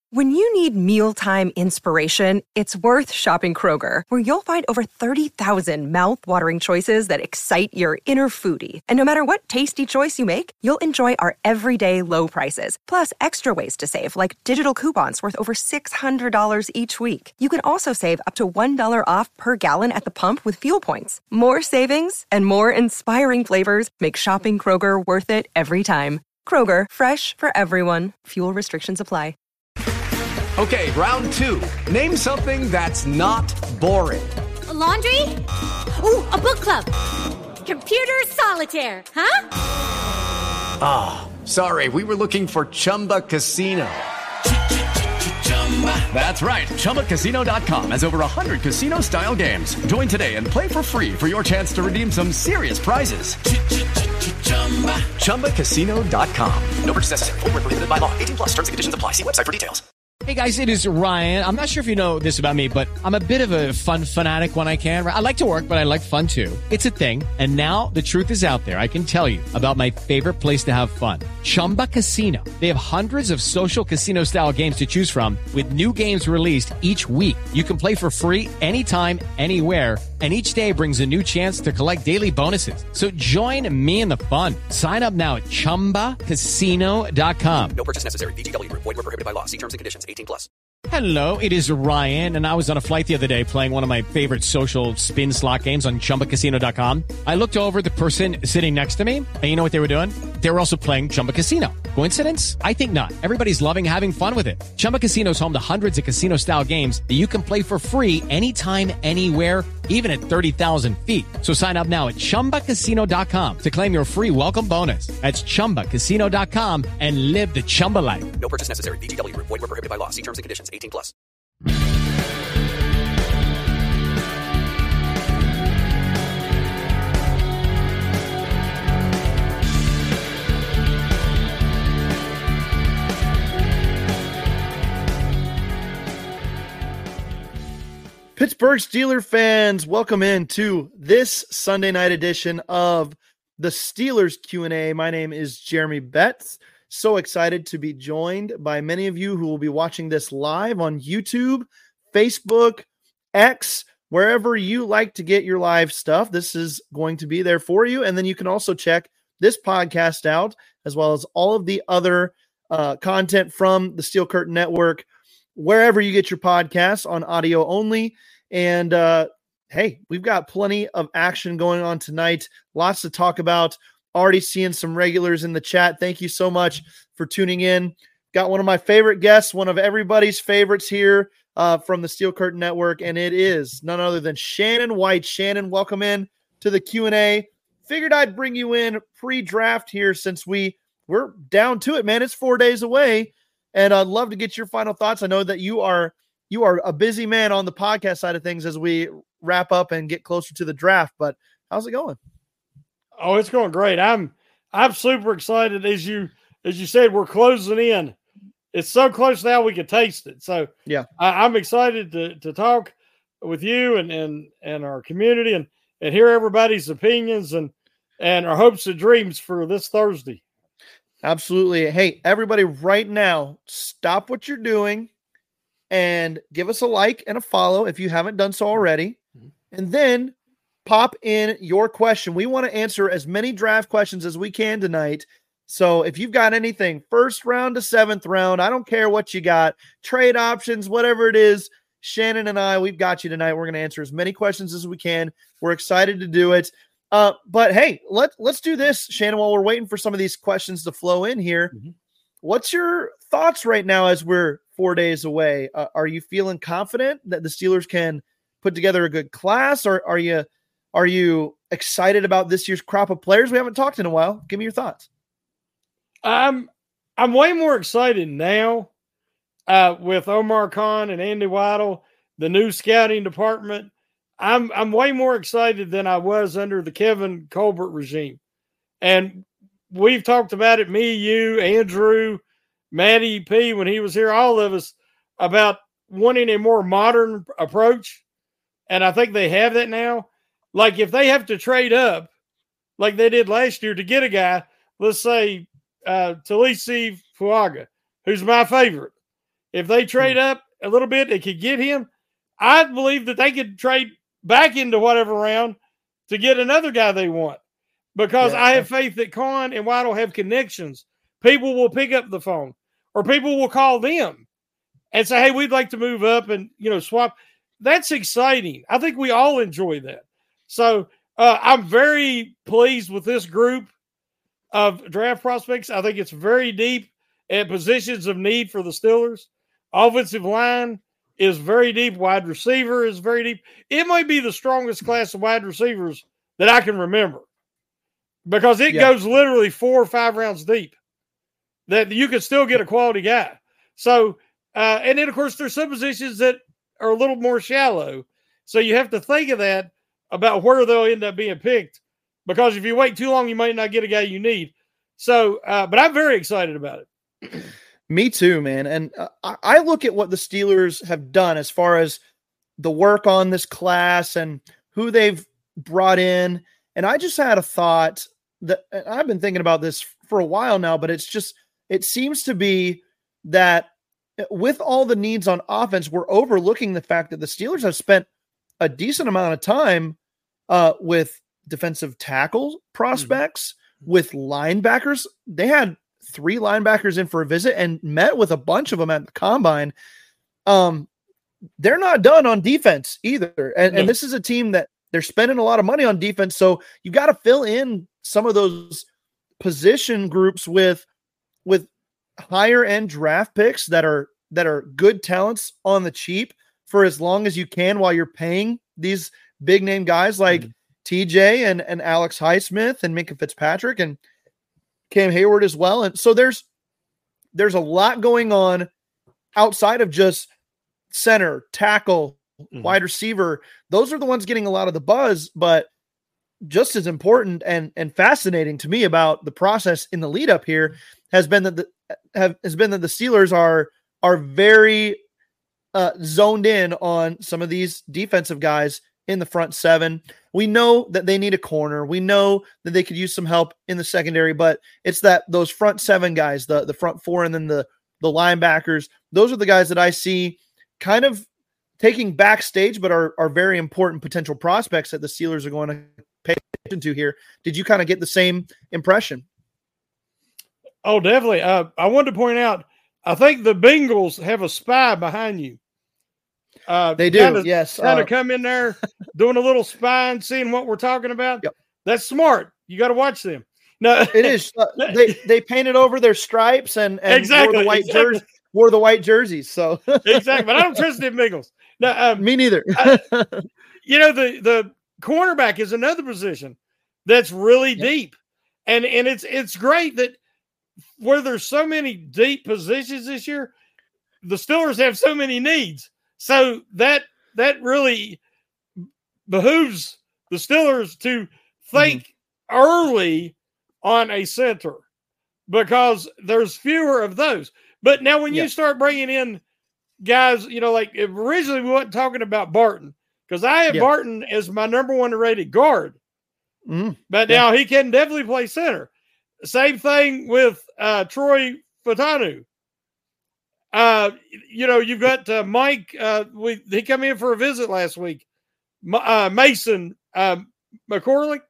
When you need mealtime inspiration, it's worth shopping Kroger, where you'll find over 30,000 mouth-watering choices that excite your inner foodie. And no matter what tasty choice you make, you'll enjoy our everyday low prices, plus extra ways to save, like digital coupons worth over $600 each week. You can also save up to $1 off per gallon at the pump with fuel points. More savings and more inspiring flavors make shopping Kroger worth it every time. Kroger, fresh for everyone. Fuel restrictions apply. Okay, round two. Name something that's not boring. A laundry? Ooh, a book club. Computer solitaire, huh? Ah, sorry, we were looking for Chumba Casino. That's right, ChumbaCasino.com has over 100 casino-style games. Join today and play for free for your chance to redeem some serious prizes. ChumbaCasino.com. No purchase necessary. Void where prohibited by law. 18+ terms and conditions apply. See website for details. Hey guys, it is Ryan. I'm not sure if you know this about me, but I'm a bit of a fun fanatic when I can. I like to work, but I like fun too. It's a thing. And now the truth is out there. I can tell you about my favorite place to have fun. Chumba Casino. They have hundreds of social casino style games to choose from with new games released each week. You can play for free anytime, anywhere. And each day brings a new chance to collect daily bonuses. So join me in the fun. Sign up now at ChumbaCasino.com. No purchase necessary. VGW Group. Void where prohibited by law. See terms and conditions. 18+. Hello, it is Ryan, and I was on a flight the other day playing one of my favorite social spin slot games on ChumbaCasino.com. I looked over the person sitting next to me, and you know what they were doing? They were also playing Chumba Casino. Coincidence? I think not. Everybody's loving having fun with it. Chumba Casino is home to hundreds of casino-style games that you can play for free anytime, anywhere, even at 30,000 feet. So sign up now at ChumbaCasino.com to claim your free welcome bonus. That's ChumbaCasino.com and live the Chumba life. No purchase necessary. VGW Group. Void where prohibited by law. See terms and conditions. 18+. Pittsburgh Steelers fans, welcome in to this Sunday night edition of the Steelers Q&A. My name is Jeremy Betts. So excited to be joined by many of you who will be watching this live on YouTube, Facebook, X, wherever you like to get your live stuff. This is going to be there for you. And then you can also check this podcast out, as well as all of the other content from the Steel Curtain Network, wherever you get your podcasts on audio only. And hey, we've got plenty of action going on tonight. Lots to talk about. Already seeing some regulars in the chat. Thank you so much for tuning in. Got one of my favorite guests, one of everybody's favorites here from the Steel Curtain Network, and it is none other than Shannon White. Shannon, welcome in to the Q&A. Figured I'd bring you in pre-draft here since we're down to it, man. It's 4 days away, and I'd love to get your final thoughts. I know that you are a busy man on the podcast side of things as we wrap up and get closer to the draft, but how's it going? Oh, it's going great. I'm super excited. As you said, we're closing in. It's so close now we can taste it. So yeah, I'm excited to talk with you and our community and hear everybody's opinions and our hopes and dreams for this Thursday. Absolutely. Hey, everybody, right now, stop what you're doing and give us a like and a follow if you haven't done so already. And then pop in your question. We want to answer as many draft questions as we can tonight. So if you've got anything, first round to seventh round, I don't care what you got, trade options, whatever it is, Shannon and I, we've got you tonight. We're going to answer as many questions as we can. We're excited to do it. But hey, let's do this, Shannon, while we're waiting for some of these questions to flow in here. Mm-hmm. What's your thoughts right now as we're 4 days away? Are you feeling confident that the Steelers can put together a good class, or are you excited about this year's crop of players? We haven't talked in a while. Give me your thoughts. I'm way more excited now with Omar Khan and Andy Weidel, the new scouting department. I'm way more excited than I was under the Kevin Colbert regime. And we've talked about it, me, you, Andrew, Matty P, when he was here, all of us, about wanting a more modern approach. And I think they have that now. Like if they have to trade up like they did last year to get a guy, let's say Talisi Fuaga, who's my favorite. if they trade up a little bit, they could get him. I believe that they could trade back into whatever round to get another guy they want, because I have faith that Conn and Waddle have connections. People will pick up the phone, or people will call them and say, hey, we'd like to move up and, swap. That's exciting. I think we all enjoy that. So I'm very pleased with this group of draft prospects. I think it's very deep at positions of need for the Steelers. Offensive line is very deep. Wide receiver is very deep. It might be the strongest class of wide receivers that I can remember, because it goes literally 4 or 5 rounds deep that you could still get a quality guy. So, and then, of course, there's some positions that are a little more shallow. So you have to think of that about where they'll end up being picked, because if you wait too long, you might not get a guy you need. So, but I'm very excited about it. Me too, man. And I look at what the Steelers have done as far as the work on this class and who they've brought in. And I just had a thought that, and I've been thinking about this for a while now, but it seems to be that with all the needs on offense, we're overlooking the fact that the Steelers have spent a decent amount of time with defensive tackle prospects, with linebackers. They had 3 linebackers in for a visit and met with a bunch of them at the combine. They're not done on defense either. And this is a team that they're spending a lot of money on defense. So you got to fill in some of those position groups with higher end draft picks that are good talents on the cheap for as long as you can, while you're paying these big name guys like TJ and Alex Highsmith and Minkah Fitzpatrick and Cam Hayward as well. And so there's a lot going on outside of just center, tackle, wide receiver. Those are the ones getting a lot of the buzz, but just as important and fascinating to me about the process in the lead up here has been that the Steelers are very zoned in on some of these defensive guys in the front 7. We know that they need a corner. We know that they could use some help in the secondary, but it's those front 7 guys, the front 4, and then the linebackers. Those are the guys that I see kind of taking backstage, but are very important potential prospects that the Steelers are going to pay attention to here. Did you kind of get the same impression? Oh, definitely. I wanted to point out, I think the Bengals have a spy behind you. They do, yes. Kind of come in there doing a little spying, seeing what we're talking about. Yep. That's smart. You got to watch them. No, it is. They painted over their stripes and exactly, wore the white jerseys. So exactly, but I don't trust them Bengals. No, me neither. The cornerback is another position that's really deep, and it's great that where there's so many deep positions this year, the Steelers have so many needs. So that really behooves the Steelers to think early on a center, because there's fewer of those. But now when you start bringing in guys, like originally we weren't talking about Barton, because I have Barton as my number 1 rated guard. But now he can definitely play center. Same thing with Troy Fautanu. You've got Mike. He came in for a visit last week. Mason McCormick.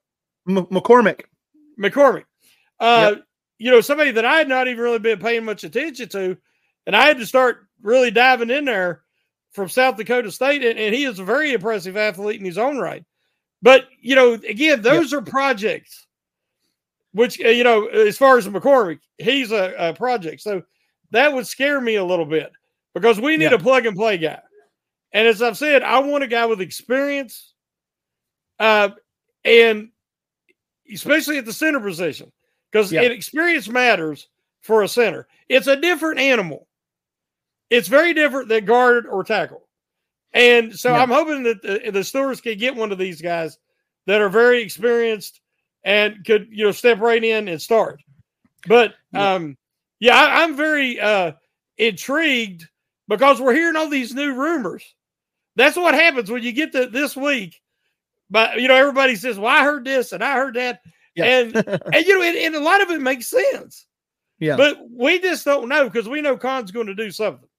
Somebody that I had not even really been paying much attention to, and I had to start really diving in there from South Dakota State, and he is a very impressive athlete in his own right. But again, those are projects. Which as far as McCormick, he's a project. So that would scare me a little bit, because we need a plug and play guy. And as I've said, I want a guy with experience, and especially at the center position, because experience matters for a center. It's a different animal. It's very different than guard or tackle. And so I'm hoping that the Steelers can get one of these guys that are very experienced and could, step right in and start. But, I'm very intrigued, because we're hearing all these new rumors. That's what happens when you get to this week. But, everybody says, well, I heard this and I heard that. Yeah. And a lot of it makes sense. Yeah. But we just don't know, because we know Conn's going to do something.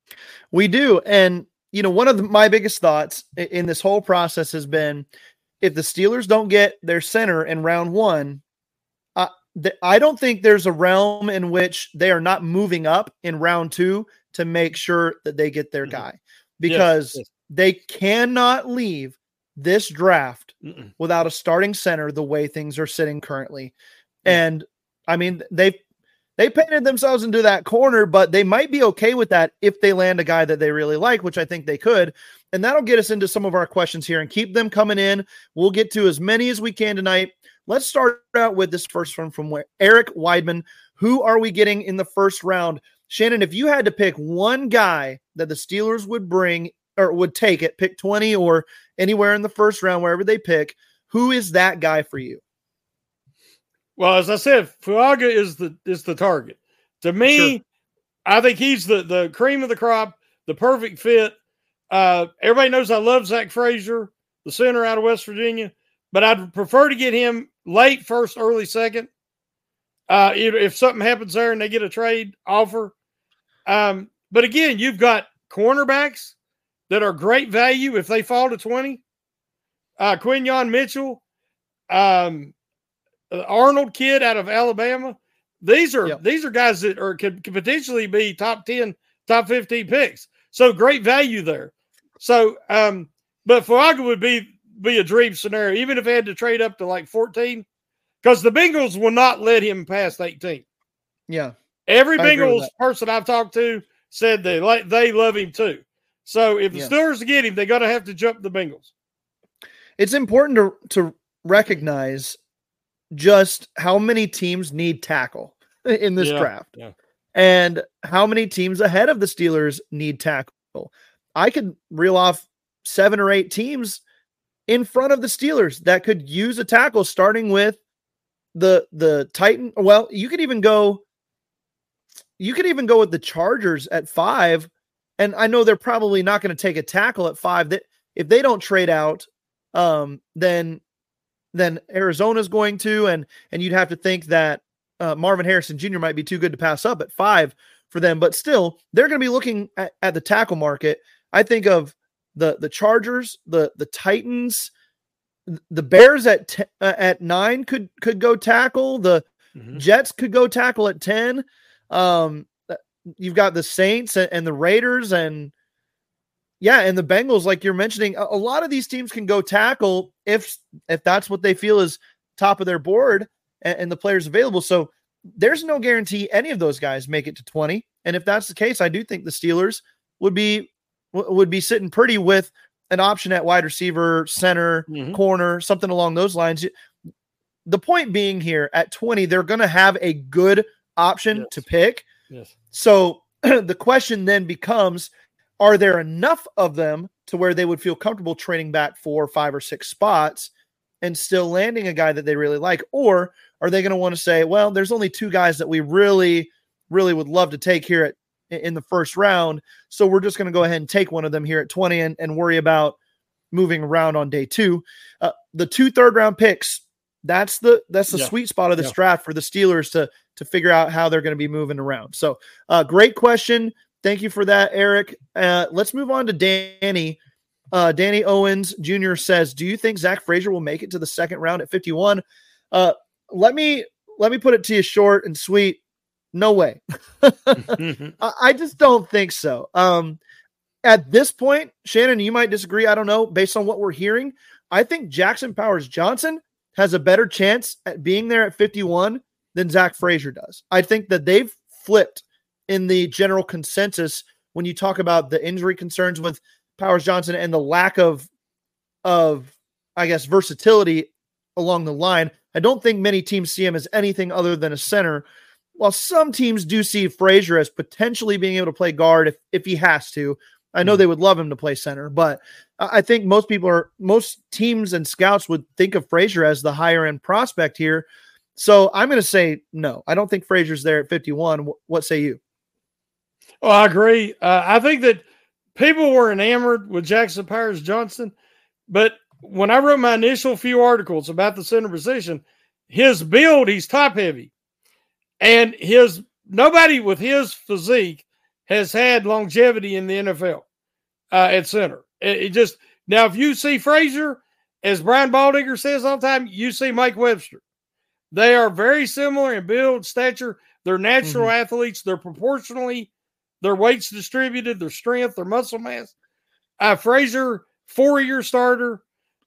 We do. And, one of my biggest thoughts in this whole process has been, if the Steelers don't get their center in round one, I don't think there's a realm in which they are not moving up in round two to make sure that they get their guy, because they cannot leave this draft without a starting center the way things are sitting currently. And I mean, they painted themselves into that corner, but they might be okay with that if they land a guy that they really like, which I think they could. And that'll get us into some of our questions here and keep them coming in. We'll get to as many as we can tonight. Let's start out with this first one from Eric Weidman. Who are we getting in the first round? Shannon, if you had to pick one guy that the Steelers would bring or would take at pick 20 or anywhere in the first round, wherever they pick, who is that guy for you? Well, as I said, Fuaga is the target. To me, sure. I think he's the cream of the crop, the perfect fit. Everybody knows I love Zach Frazier, the center out of West Virginia, but I'd prefer to get him late first, early second. If something happens there and they get a trade offer. But again, you've got cornerbacks that are great value if they fall to 20. Quinyon Mitchell, Arnold kid out of Alabama. These are guys that could potentially be top 10, top 15 picks. So great value there. So, but Fuaga would be a dream scenario, even if they had to trade up to like 14, because the Bengals will not let him past 18. Yeah. Every Bengals person I've talked to said they love him too. So if the Steelers get him, they got to have to jump the Bengals. It's important to recognize just how many teams need tackle in this draft and how many teams ahead of the Steelers need tackle. I could reel off 7 or 8 teams in front of the Steelers that could use a tackle, starting with the Titan. Well, you could even go with the Chargers at 5. And I know they're probably not going to take a tackle at 5. That if they don't trade out, then Arizona's going to, and you'd have to think that Marvin Harrison Jr. might be too good to pass up at 5 for them. But still, they're going to be looking at the tackle market. I think of the Chargers, the Titans, the Bears at 9 could go tackle. The Jets could go tackle at 10. You've got the Saints and the Raiders and the Bengals, like you're mentioning. A lot of these teams can go tackle if that's what they feel is top of their board and the players available. So there's no guarantee any of those guys make it to 20. And if that's the case, I do think the Steelers would be sitting pretty with an option at wide receiver, center, corner, something along those lines. The point being here, at 20, they're going to have a good option to pick. Yes. So the question then becomes, are there enough of them to where they would feel comfortable trading back 4, 5, or 6 spots and still landing a guy that they really like? Or are they going to want to say, well, there's only 2 guys that we really, really would love to take here in the first round, so we're just going to go ahead and take one of them here at 20 and worry about moving around on day 2. The 2 third-round picks, that's the sweet spot of this draft for the Steelers to figure out how they're going to be moving around. So great question. Thank you for that, Eric. Let's move on to Danny. Danny Owens Jr. says, do you think Zach Frazier will make it to the second round at 51? Let me put it to you short and sweet. No way. I just don't think so. At this point, Shannon, you might disagree. I don't know. Based on what we're hearing, I think Jackson Powers Johnson has a better chance at being there at 51 than Zach Frazier does. I think that they've flipped in the general consensus when you talk about the injury concerns with Powers Johnson and the lack of I guess, versatility along the line. I don't think many teams see him as anything other than a center, while some teams do see Frazier as potentially being able to play guard if he has to. I know they would love him to play center, but I think most teams and scouts would think of Frazier as the higher end prospect here. So I'm going to say no. I don't think Frazier's there at 51. What say you? Oh, I agree. I think that people were enamored with Jackson Powers Johnson, but when I wrote my initial few articles about the center position, his build, he's top heavy, and nobody with his physique has had longevity in the NFL at center. It just now, if you see Frazier, as Brian Baldinger says all the time, you see Mike Webster. They are very similar in build, stature. They're natural athletes. They're proportionally, their weight's distributed, their strength, their muscle mass. Frazier, 4-year starter.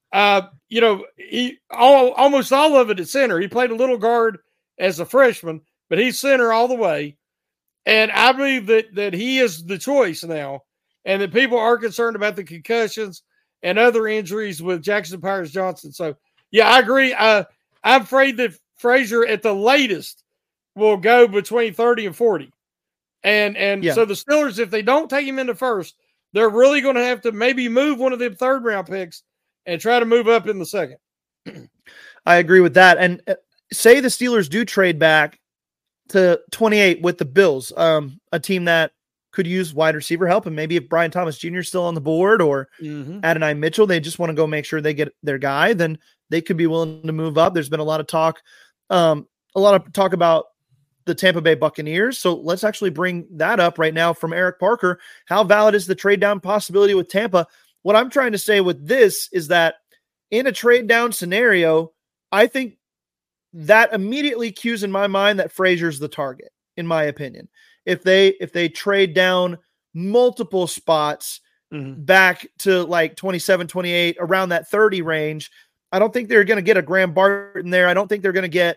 Almost all of it at center. He played a little guard as a freshman, but he's center all the way. And I believe that he is the choice now, and that people are concerned about the concussions and other injuries with Jackson Powers Johnson. So, yeah, I agree. I'm afraid that Frazier at the latest will go between 30 and 40. And so the Steelers, if they don't take him in the first, they're really going to have to maybe move one of them third-round picks and try to move up in the second. I agree with that. And say the Steelers do trade back to 28 with the Bills, a team that could use wide receiver help. And maybe if Brian Thomas Jr. is still on the board, or Adonai Mitchell, they just want to go make sure they get their guy, then they could be willing to move up. There's been a lot of talk about the Tampa Bay Buccaneers. So let's actually bring that up right now from Eric Parker. How valid is the trade down possibility with Tampa? What I'm trying to say with this is that in a trade down scenario, I think that immediately cues in my mind that Frazier's the target, in my opinion. If they trade down multiple spots back to like 27, 28, around that 30 range, I don't think they're going to get a Graham Barton there. I don't think they're going to get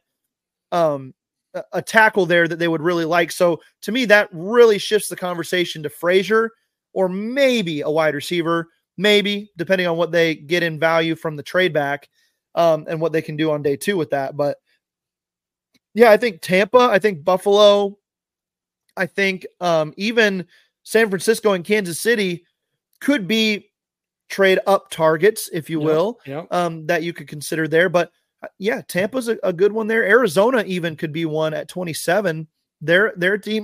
a tackle there that they would really like. So to me, that really shifts the conversation to Frazier, or maybe a wide receiver, maybe, depending on what they get in value from the trade back, and what they can do on day 2 with that. But yeah, I think Tampa, I think Buffalo, I think even San Francisco and Kansas City could be trade up targets, if you will, that you could consider there. But yeah, Tampa's a good one there. Arizona even could be one at 27. Their team,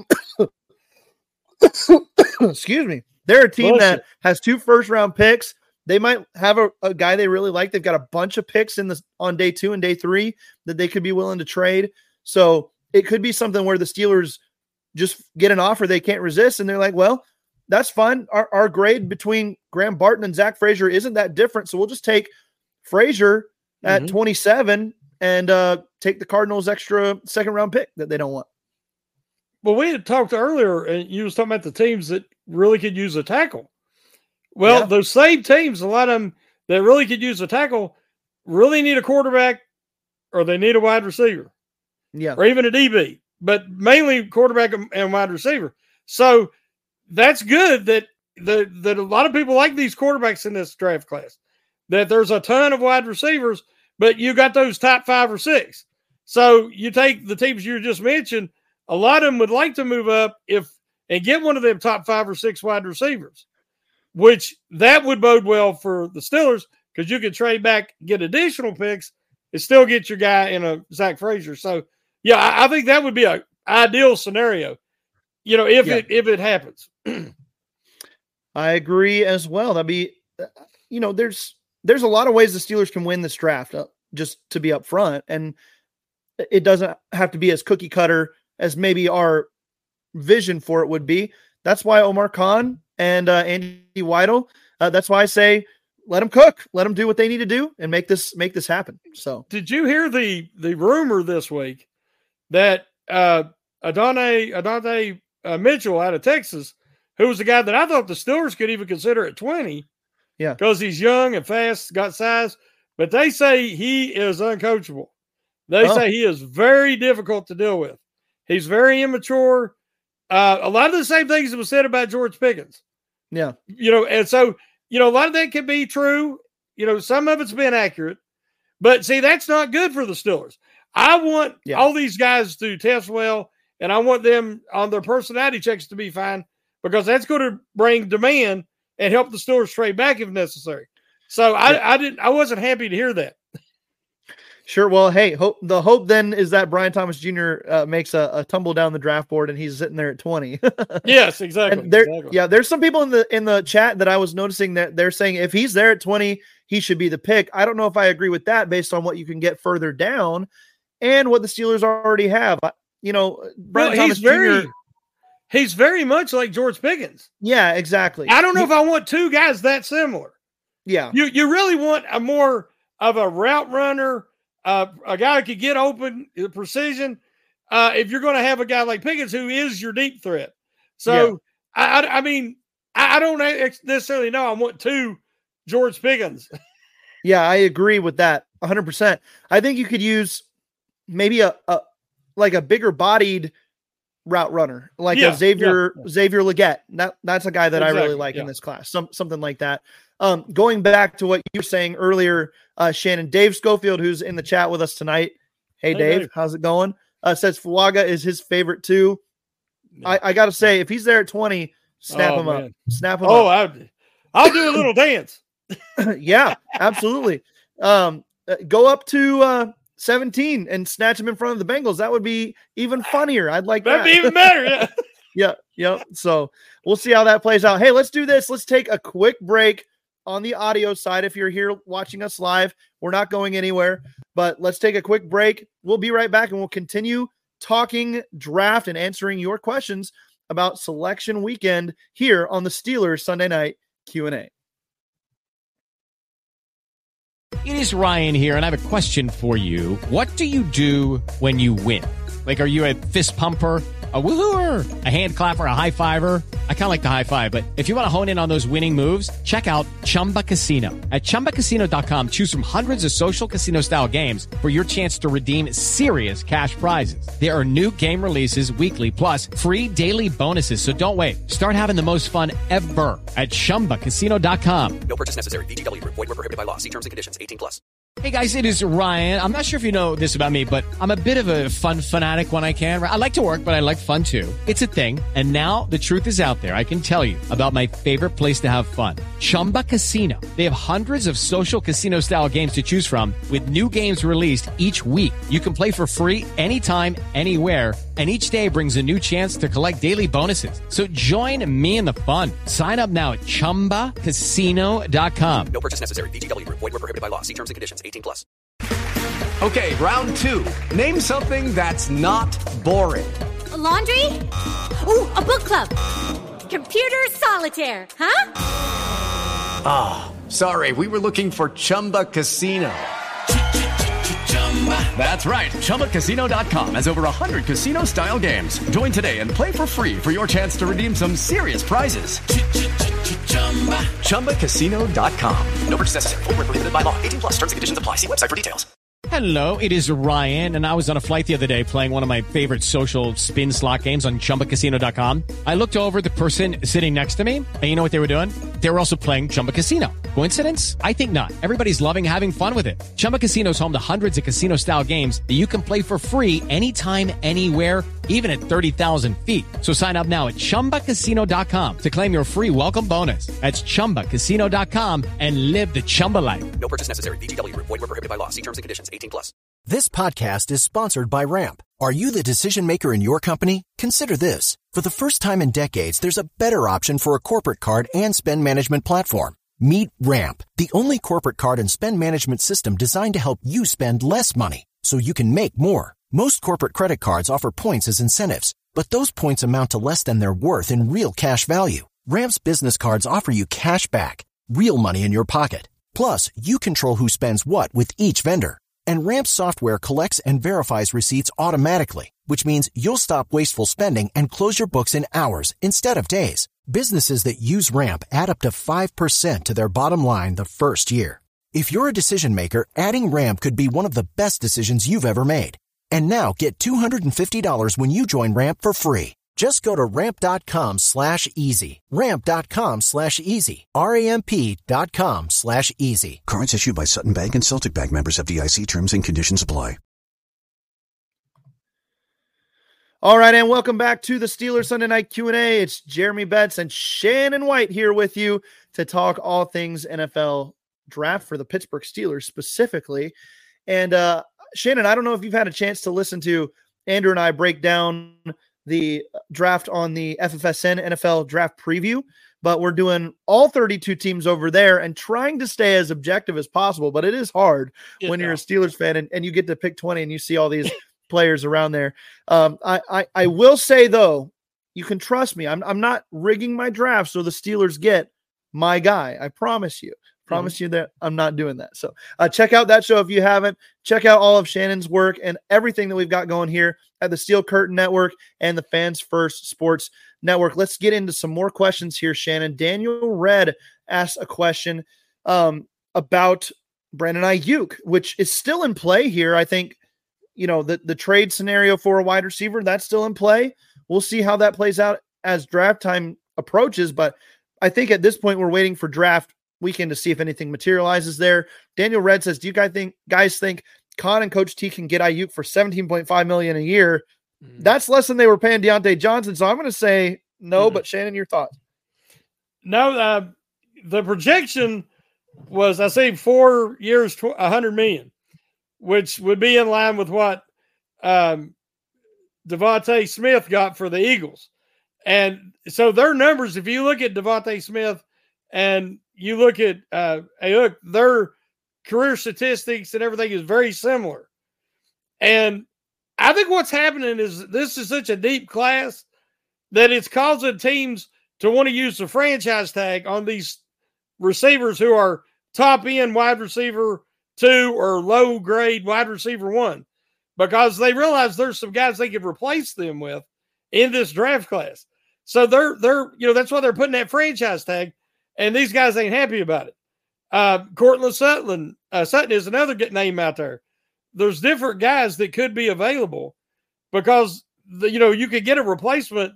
excuse me, they're a team that has 2 first-round picks. They might have a guy they really like. They've got a bunch of picks on day 2 and day 3 that they could be willing to trade. So it could be something where the Steelers just get an offer they can't resist, and they're like, well, that's fine. Our grade between Graham Barton and Zach Frazier isn't that different, so we'll just take Frazier at 27 and take the Cardinals' extra second-round pick that they don't want. Well, we had talked earlier, and you was talking about the teams that really could use a tackle. Well, those same teams, a lot of them that really could use a tackle, really need a quarterback, or they need a wide receiver, or even a DB, but mainly quarterback and wide receiver. So that's good that a lot of people like these quarterbacks in this draft class, that there's a ton of wide receivers, but you got those top 5 or 6. So you take the teams you just mentioned, a lot of them would like to move up and get one of them top 5 or 6 wide receivers, which that would bode well for the Steelers, because you could trade back, get additional picks, and still get your guy in a Zach Frazier. So, yeah, I think that would be an ideal scenario, if it happens. I agree as well. That'd be, there's a lot of ways the Steelers can win this draft, just to be upfront, and it doesn't have to be as cookie cutter as maybe our vision for it would be. That's why Omar Khan and Andy Weidel, that's why I say let them cook, let them do what they need to do, and make this happen. So, did you hear the rumor this week that Adonai Mitchell out of Texas, who was the guy that I thought the Steelers could even consider at 20, because he's young and fast, got size, but they say he is uncoachable. They say he is very difficult to deal with. He's very immature. A lot of the same things that was said about George Pickens. Yeah. And so, a lot of that can be true. Some of it's been accurate. But, see, that's not good for the Steelers. I want all these guys to test well, and I want them on their personality checks to be fine, because that's going to bring demand and help the Steelers trade back if necessary. So I wasn't happy to hear that. Sure. Well, hey, the hope then is that Brian Thomas Jr. Makes a tumble down the draft board and he's sitting there at 20. Yes, exactly. And yeah, there's some people in the chat that I was noticing that they're saying if he's there at 20, he should be the pick. I don't know if I agree with that based on what you can get further down and what the Steelers already have. Brian Thomas Jr. he's very much like George Pickens. Yeah, exactly. I don't know if I want two guys that similar. Yeah. You really want a more of a route runner, a guy who could get open, precision. If you're going to have a guy like Pickens, who is your deep threat. So, I mean, I don't necessarily know I want two George Pickens. Yeah, I agree with that 100%. I think you could use maybe a bigger bodied route runner, like a Xavier Legette. That's a guy that I really like in this class. Something like that. Going back to what you were saying earlier, Shannon, Dave Schofield, who's in the chat with us tonight. Hey Dave, how's it going? Says Fuaga is his favorite too. I got to say, if he's there at 20, snap him up. Snap him up. I'll do a little dance. Yeah, absolutely. Go up to 17 and snatch him in front of the Bengals. That would be even funnier. I'd like that. That'd be even better. Yeah. Yeah. So we'll see how that plays out. Hey, let's do this. Let's take a quick break on the audio side. If you're here watching us live, we're not going anywhere, but let's take a quick break. We'll be right back and we'll continue talking draft and answering your questions about selection weekend here on the Steelers Sunday Night Q&A. It is Ryan here, and I have a question for you. What do you do when you win? Like, are you a fist pumper, a woohooer, a hand clapper, a high fiver? I kind of like the high five, but if you want to hone in on those winning moves, check out Chumba Casino. At ChumbaCasino.com, choose from hundreds of social casino-style games for your chance to redeem serious cash prizes. There are new game releases weekly, plus free daily bonuses, so don't wait. Start having the most fun ever at ChumbaCasino.com. No purchase necessary. VGW. Void where prohibited by law. See terms and conditions. 18+. Hey guys, it is Ryan. I'm not sure if you know this about me, but I'm a bit of a fun fanatic when I can. I like to work, but I like fun too. It's a thing. And now the truth is out there. I can tell you about my favorite place to have fun. Chumba Casino. They have hundreds of social casino style games to choose from with new games released each week. You can play for free anytime, anywhere. And each day brings a new chance to collect daily bonuses. So join me in the fun. Sign up now at ChumbaCasino.com. No purchase necessary. VGW. Void where prohibited by law. See terms and conditions. 18+. Okay, round two. Name something that's not boring. A laundry? Ooh, a book club. Computer solitaire, huh? Ah, sorry, we were looking for Chumba Casino. That's right. ChumbaCasino.com has over 100 casino-style games. Join today and play for free for your chance to redeem some serious prizes. ChumbaCasino.com. No purchase necessary. Void where prohibited by law. 18+. Terms and conditions apply. See website for details. Hello, it is Ryan, and I was on a flight the other day playing one of my favorite social spin slot games on ChumbaCasino.com. I looked over at the person sitting next to me, and you know what they were doing? They were also playing Chumba Casino. Coincidence? I think not. Everybody's loving having fun with it. Chumba Casino is home to hundreds of casino-style games that you can play for free anytime, anywhere, even at 30,000 feet. So sign up now at ChumbaCasino.com to claim your free welcome bonus. That's ChumbaCasino.com and live the Chumba life. No purchase necessary. VGW. Void where prohibited by law. See terms and conditions. 18+. This podcast is sponsored by Ramp. Are you the decision maker in your company? Consider this. For the first time in decades, there's a better option for a corporate card and spend management platform. Meet Ramp, the only corporate card and spend management system designed to help you spend less money so you can make more. Most corporate credit cards offer points as incentives, but those points amount to less than their worth in real cash value. Ramp's business cards offer you cash back, real money in your pocket. Plus, you control who spends what with each vendor. And Ramp software collects and verifies receipts automatically, which means you'll stop wasteful spending and close your books in hours instead of days. Businesses that use Ramp add up to 5% to their bottom line the first year. If you're a decision maker, adding Ramp could be one of the best decisions you've ever made. And now get $250 when you join Ramp for free. Just go to ramp.com/easy. Ramp.com/easy. RAMP.com/easy. Cards issued by Sutton Bank and Celtic Bank, members FDIC. Terms and conditions apply. All right, and welcome back to the Steelers Sunday Night Q&A. It's Jeremy Betts and Shannon White here with you to talk all things NFL draft for the Pittsburgh Steelers specifically. And Shannon, I don't know if you've had a chance to listen to Andrew and I break down the draft on the FFSN NFL draft preview, but we're doing all 32 teams over there and trying to stay as objective as possible. But it is hard when you're a Steelers fan and you get to pick 20 and you see all these players around there. I will say though, you can trust me. I'm not rigging my draft so the Steelers get my guy. I promise you. Promise you that I'm not doing that. So check out that show if you haven't. Check out all of Shannon's work and everything that we've got going here at the Steel Curtain Network and the Fans First Sports Network. Let's get into some more questions here, Shannon. Daniel Red asked a question about Brandon Ayuk, which is still in play here. I think, the trade scenario for a wide receiver, that's still in play. We'll see how that plays out as draft time approaches. But I think at this point, we're waiting for draft weekend to see if anything materializes there. Daniel Red says, do you guys think Khan and Coach T can get Ayuk for $17.5 million a year? That's less than they were paying Deontay Johnson. So I'm going to say no, but Shannon, your thoughts? No, the projection was, I say 4 years, $100 million, which would be in line with what Devontae Smith got for the Eagles. And so their numbers, if you look at Devontae Smith and you look at Ayuk, their career statistics and everything is very similar. And I think what's happening is this is such a deep class that it's causing teams to want to use the franchise tag on these receivers who are top end wide receiver 2 or low grade wide receiver 1, because they realize there's some guys they could replace them with in this draft class. So they're that's why they're putting that franchise tag, and these guys ain't happy about it. Cortland Sutton is another good name out there. There's different guys that could be available because you could get a replacement,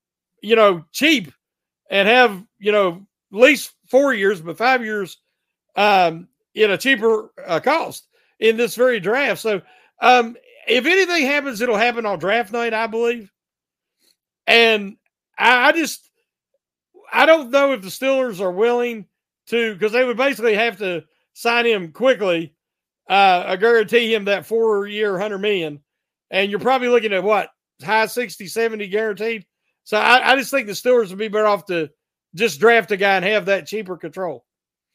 cheap and have, at least 4 years, but 5 years in a cheaper cost in this very draft. So if anything happens, it'll happen on draft night, I believe. And I don't know if the Steelers are willing to, because they would basically have to sign him quickly. I guarantee him that 4 year, $100 million. And you're probably looking at what, high 60, 70 guaranteed. So I just think the Steelers would be better off to just draft a guy and have that cheaper control.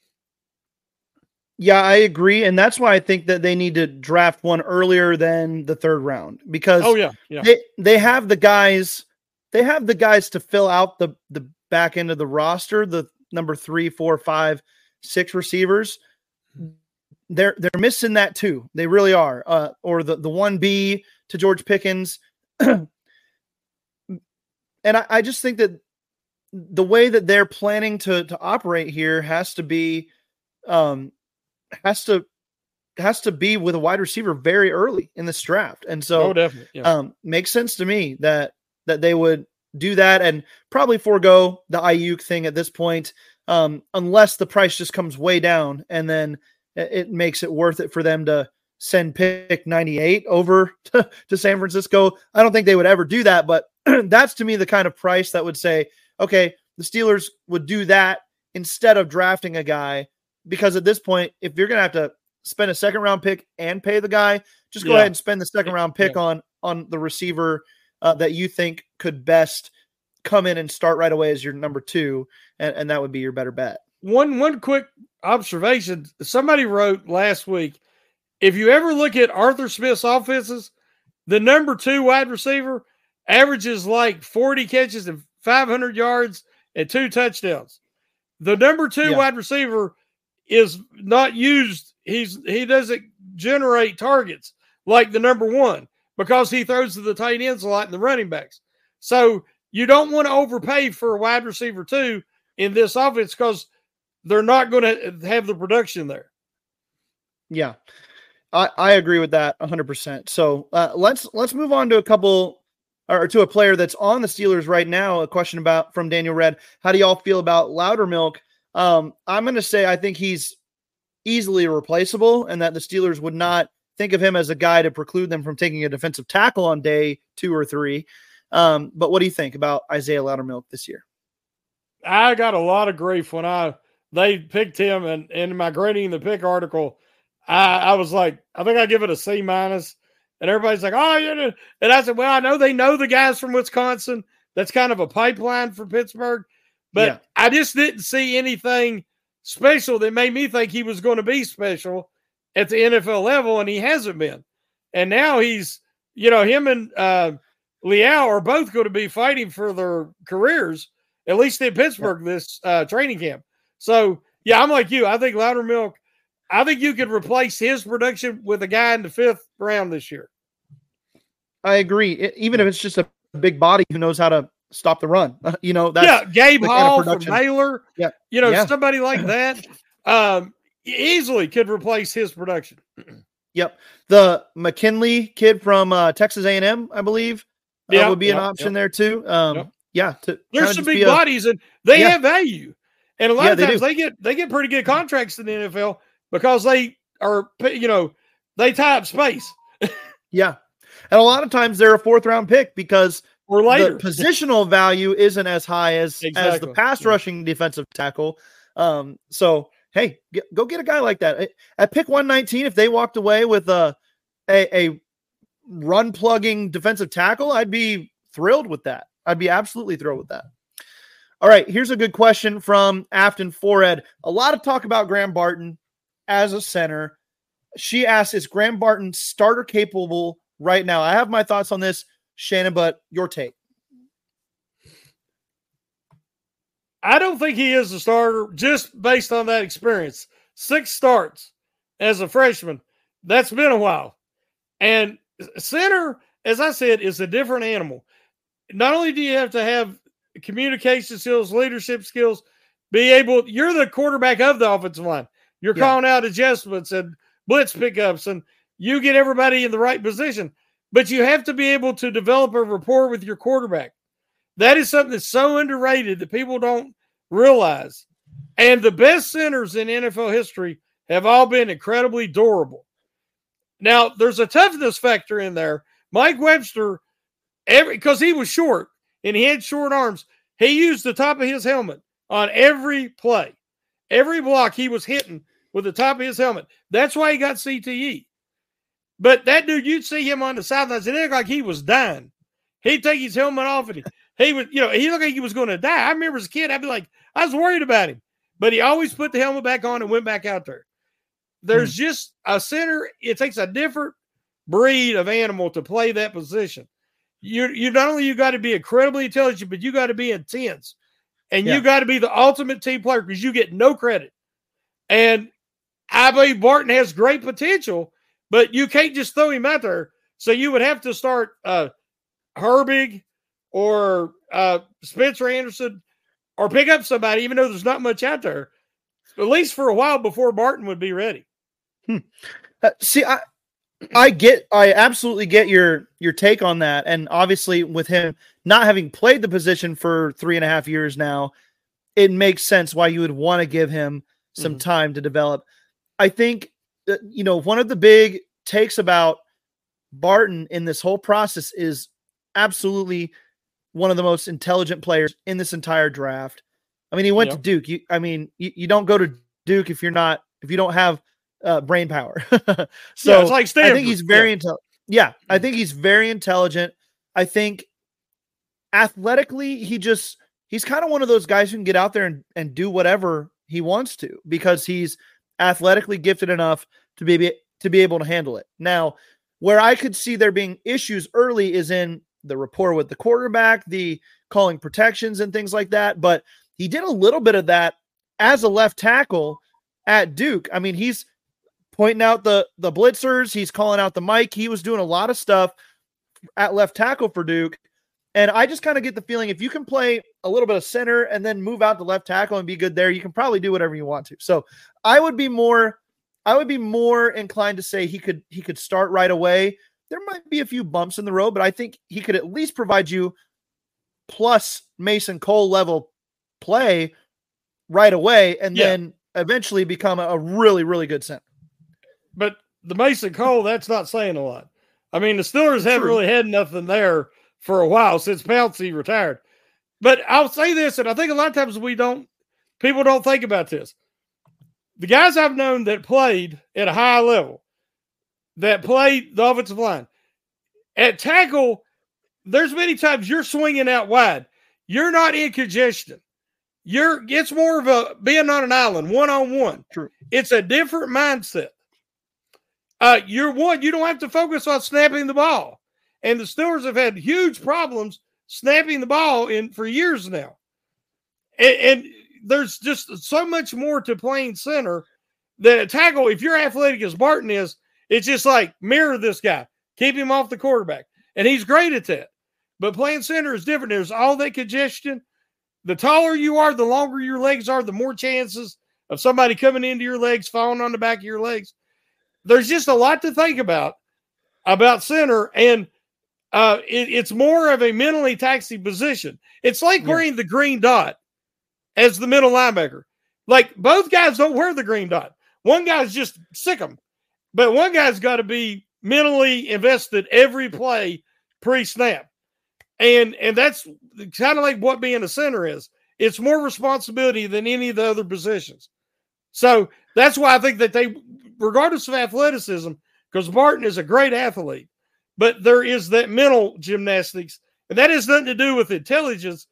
Yeah, I agree. And that's why I think that they need to draft one earlier than the third round, because they have the guys, to fill out the back end of the roster, the number 3, 4, 5, 6 receivers. They're missing that too. They really are. Or the 1B to George Pickens. And I just think that the way that they're planning to operate here has to be has to be with a wide receiver very early in this draft. And so makes sense to me that they would do that and probably forego the Ayuk thing at this point, unless the price just comes way down and then it makes it worth it for them to send pick 98 over to San Francisco. I don't think they would ever do that, but that's to me the kind of price that would say, okay, the Steelers would do that instead of drafting a guy, because at this point, if you're going to have to spend a second round pick and pay the guy, just go ahead and spend the second round pick on the receiver that you think could best come in and start right away as your number 2. And that would be your better bet. One quick observation. Somebody wrote last week, if you ever look at Arthur Smith's offenses, the number 2 wide receiver averages like 40 catches and 500 yards and 2 touchdowns. The number 2 wide receiver is not used. He doesn't generate targets like the number 1 because he throws to the tight ends a lot and the running backs. So you don't want to overpay for a wide receiver 2 in this offense because they're not going to have the production there. Yeah, I agree with that 100%. So let's move on to to a player that's on the Steelers right now. A question from Daniel Red. How do y'all feel about Loudermilk? I'm going to say I think he's easily replaceable and that the Steelers would not think of him as a guy to preclude them from taking a defensive tackle on day 2 or 3. But what do you think about Isaiah Loudermilk this year? I got a lot of grief when they picked him, and in my grading the pick article, I was like, I think I give it a C-. And everybody's like, oh, yeah. And I said, well, I know they know the guys from Wisconsin. That's kind of a pipeline for Pittsburgh. But I just didn't see anything special that made me think he was going to be special at the NFL level, and he hasn't been. And now he's, him and Leal are both going to be fighting for their careers, at least in Pittsburgh this training camp. So, yeah, I'm like you. I think Loudermilk, I think you could replace his production with a guy in the 5th round this year. I agree. Even if it's just a big body who knows how to stop the run. That's Gabe Hall kind of from Baylor. Yeah. Somebody like that easily could replace his production. Yep. The McKinley kid from Texas A&M, I believe, would be an option there too. There's some big bodies, and they have value. And a lot of times they get pretty good contracts in the NFL because they are, they tie up space. Yeah. And a lot of times they're a 4th round pick because or later. The positional value isn't as high as the pass rushing defensive tackle. So, hey, go get a guy like that. At pick 119, if they walked away with a run plugging defensive tackle, I'd be thrilled with that. I'd be absolutely thrilled with that. All right, here's a good question from Afton Fored. A lot of talk about Graham Barton as a center. She asks, is Graham Barton starter capable right now? I have my thoughts on this, Shannon, but your take. I don't think he is a starter just based on that experience. 6 starts as a freshman. That's been a while. And center, as I said, is a different animal. Not only do you have to have communication skills, leadership skills, you're the quarterback of the offensive line. You're calling out adjustments and blitz pickups, and you get everybody in the right position. But you have to be able to develop a rapport with your quarterback. That is something that's so underrated that people don't realize. And the best centers in NFL history have all been incredibly durable. Now, there's a toughness factor in there. Mike Webster, because he was short and he had short arms, he used the top of his helmet on every play. Every block he was hitting with the top of his helmet. That's why he got CTE. But that dude, you'd see him on the sidelines, and it looked like he was dying. He'd take his helmet off, and he would, he looked like he was going to die. I remember as a kid, I'd be like, I was worried about him. But he always put the helmet back on and went back out there. There's just a center. It takes a different breed of animal to play that position. You not only you got to be incredibly intelligent, but you got to be intense. And you got to be the ultimate team player because you get no credit. And I believe Barton has great potential, but you can't just throw him out there. So you would have to start Herbig or Spencer Anderson or pick up somebody, even though there's not much out there, at least for a while before Barton would be ready. See, I absolutely get your take on that. And obviously with him not having played the position for 3.5 years now, it makes sense why you would want to give him some time to develop. I think that, one of the big takes about Barton in this whole process is absolutely one of the most intelligent players in this entire draft. I mean, he went to Duke. You don't go to Duke if you don't have brain power. So it's like Stanford. I think he's very intelligent. Yeah, I think he's very intelligent. I think athletically, he's kind of one of those guys who can get out there and do whatever he wants to because he's athletically gifted enough to be able to handle it. Now, where I could see there being issues early is in the rapport with the quarterback, the calling protections and things like that. But he did a little bit of that as a left tackle at Duke. I mean, he's pointing out the blitzers. He's calling out the mic. He was doing a lot of stuff at left tackle for Duke. And I just kind of get the feeling if you can play a little bit of center and then move out to left tackle and be good there, you can probably do whatever you want to. So I would be more inclined to say he could start right away. There might be a few bumps in the road, but I think he could at least provide you plus Mason Cole level play right away and then eventually become a really, really good center. But the Mason Cole, that's not saying a lot. I mean, the Steelers haven't really had nothing there for a while since Pouncey retired. But I'll say this, and I think a lot of times people don't think about this. The guys I've known that played at a high level, that played the offensive line, at tackle, there's many times you're swinging out wide. You're not in congestion. It's more of a being on an island, one-on-one. True. It's a different mindset. You don't have to focus on snapping the ball. And the Steelers have had huge problems snapping the ball for years now. And there's just so much more to playing center that a tackle, if you're athletic as Barton is, it's just like mirror this guy, keep him off the quarterback. And he's great at that. But playing center is different. There's all that congestion. The taller you are, the longer your legs are, the more chances of somebody coming into your legs, falling on the back of your legs. There's just a lot to think about center, and it's more of a mentally taxing position. It's like wearing the green dot as the middle linebacker. Like, both guys don't wear the green dot. One guy's just sick 'em, but one guy's got to be mentally invested every play pre-snap. And that's kind of like what being a center is. It's more responsibility than any of the other positions. So that's why I think that they, regardless of athleticism, because Barton is a great athlete, but there is that mental gymnastics, and that has nothing to do with intelligence.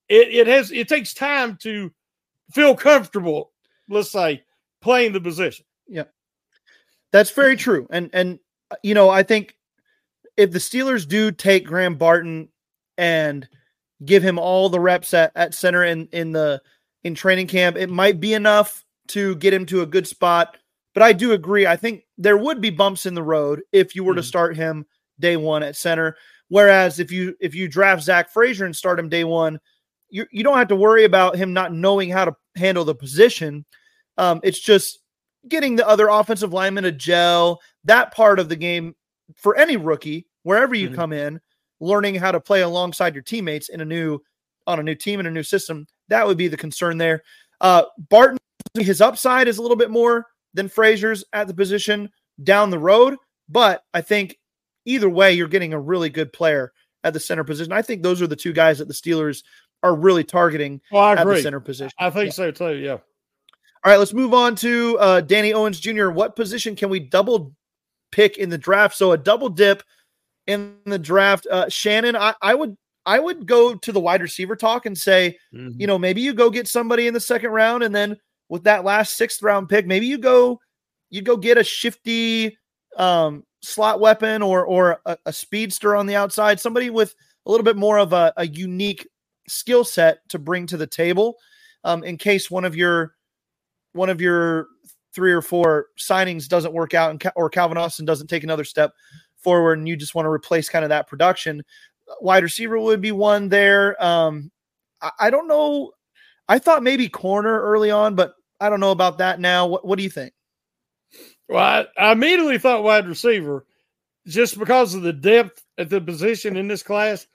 It takes time to feel comfortable, let's say, playing the position. Yeah, that's very true. And I think if the Steelers do take Graham Barton and give him all the reps at center in training camp, it might be enough to get him to a good spot. But I do agree. I think there would be bumps in the road if you were to start him day one at center. Whereas if you draft Zach Frazier and start him day one, you don't have to worry about him not knowing how to handle the position. It's just getting the other offensive linemen to gel. That part of the game for any rookie, wherever you come in, learning how to play alongside your teammates on a new team and a new system, that would be the concern there. Barton, his upside is a little bit more than Frazier's at the position down the road, but I think either way, you're getting a really good player at the center position. I think those are the two guys that the Steelers are really targeting at the center position. I think so too, yeah. All right, let's move on to Danny Owens Jr. What position can we double pick in the draft? So a double dip in the draft. Shannon, I would go to the wide receiver talk and say, maybe you go get somebody in the second round, and then with that last 6th round pick, maybe you go get a shifty slot weapon or a speedster on the outside, somebody with a little bit more of a unique skill set to bring to the table, in case one of your 3 or 4 signings doesn't work out or Calvin Austin doesn't take another step forward and you just want to replace kind of that production. Wide receiver would be one there. I don't know. I thought maybe corner early on, but I don't know about that now. What do you think? Well, I immediately thought wide receiver just because of the depth at the position in this class.